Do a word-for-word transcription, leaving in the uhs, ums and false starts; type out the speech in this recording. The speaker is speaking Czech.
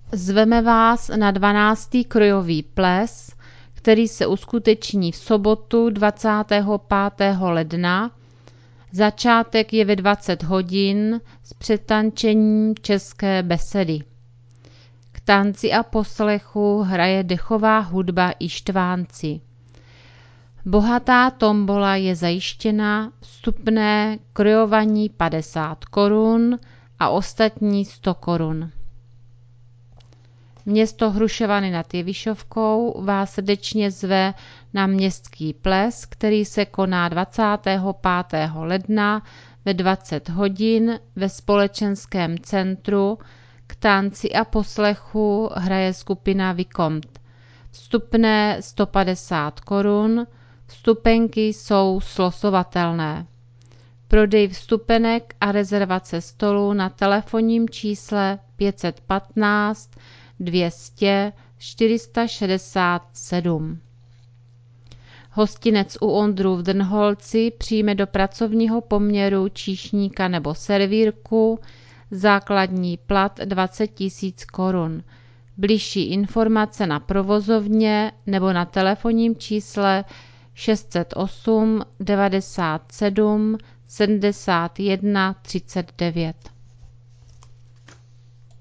Zveme vás na dvanáctý krojový ples, který se uskuteční v sobotu dvacátého pátého ledna. Začátek je ve dvacet hodin s přetančením české besedy. K tanci a poslechu hraje dechová hudba Ištvánci. Bohatá tombola je zajištěna, vstupné krojovaní padesát korun a ostatní sto korun. Město Hrušovany nad Jevišovkou vás srdečně zve na městský ples, který se koná dvacátého pátého ledna ve dvacet hodin ve společenském centru. K tanci a poslechu hraje skupina Vicomte. Vstupné sto padesát korun, vstupenky jsou slosovatelné. Prodej vstupenek a rezervace stolu na telefonním čísle pět set patnáct dvě stě čtyři sta šedesát sedm. Hostinec u Ondrů v Drnholci přijme do pracovního poměru číšníka nebo servírku, základní plat dvacet tisíc korun. Bližší informace na provozovně nebo na telefonním čísle šest set osm devadesát sedm sedmdesát jedna třicet devět.